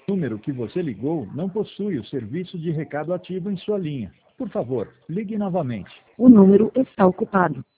O número que você ligou não possui o serviço de recado ativo em sua linha. Por favor, ligue novamente. O número está ocupado.